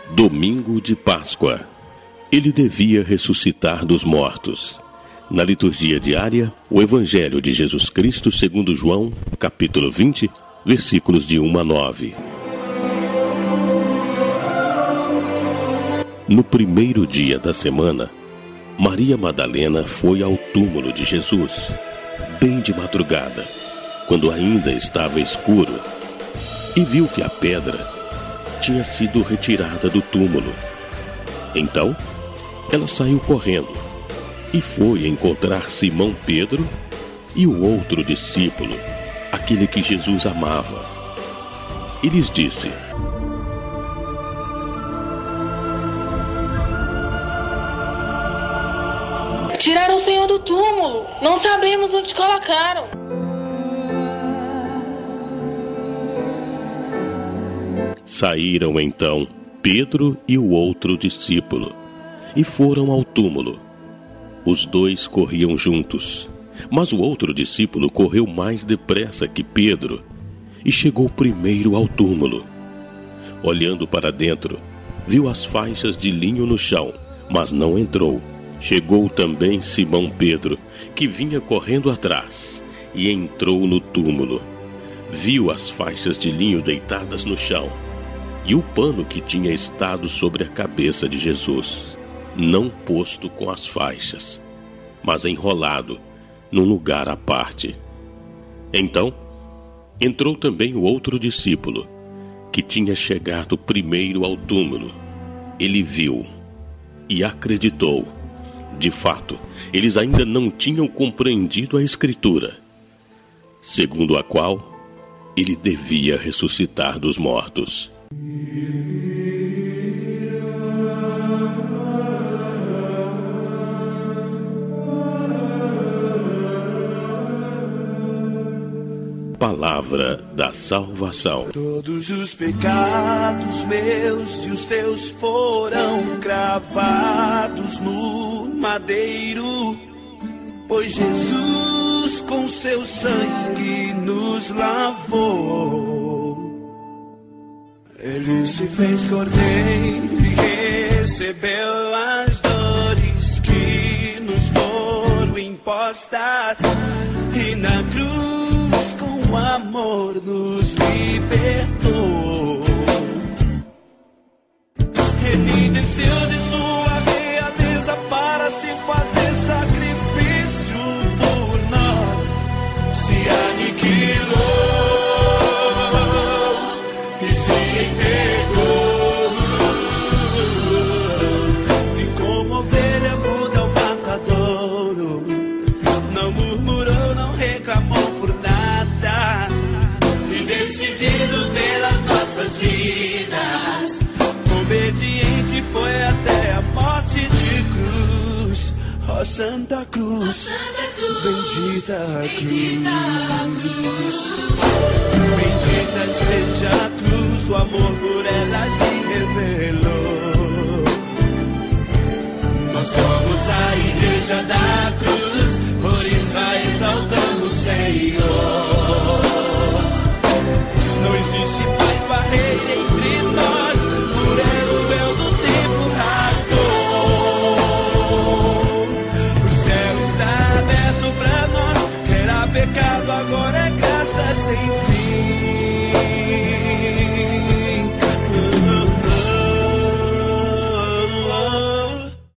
Domingo de Páscoa. Ele devia ressuscitar dos mortos. Na liturgia diária, o Evangelho de Jesus Cristo segundo João, capítulo 20, versículos de 1 a 9. No primeiro dia da semana, Maria Madalena foi ao túmulo de Jesus, bem de madrugada, quando ainda estava escuro, e viu que a pedra tinha sido retirada do túmulo. Então, ela saiu correndo e foi encontrar Simão Pedro e o outro discípulo, aquele que Jesus amava. E lhes disse: Tiraram o Senhor do túmulo, não sabemos onde colocaram. Saíram então Pedro e o outro discípulo e foram ao túmulo. Os dois corriam juntos, mas o outro discípulo correu mais depressa que Pedro e chegou primeiro ao túmulo. Olhando para dentro, viu as faixas de linho no chão, mas não entrou. Chegou também Simão Pedro, que vinha correndo atrás, e entrou no túmulo. Viu as faixas de linho deitadas no chão e o pano que tinha estado sobre a cabeça de Jesus, não posto com as faixas, mas enrolado num lugar à parte. Então, entrou também o outro discípulo, que tinha chegado primeiro ao túmulo. Ele viu e acreditou. De fato, eles ainda não tinham compreendido a Escritura, segundo a qual ele devia ressuscitar dos mortos. Palavra da salvação. Todos os pecados meus e os teus foram cravados no madeiro, pois Jesus com seu sangue nos lavou. Ele se fez cordeiro e recebeu as dores que nos foram impostas, e na cruz com amor nos libertou. Ele desceu de sua realeza para se fazer sacrifício por nós, se aniquilou e se entregou, e como ovelha muda ao matadouro, não murmurou, não reclamou por nada, e decidido pelas nossas vidas, obediente foi até a morte de cruz. Ó Santa Cruz, bendita cruz. Bendita seja a cruz, o amor por ela se revelou. Nós somos a igreja da cruz, por isso a exaltamos, Senhor. Não existe mais barreira entre nós, por ela o véu do tempo rasgou. O céu está aberto pra nós, que era pecado, agora é graça sem fim.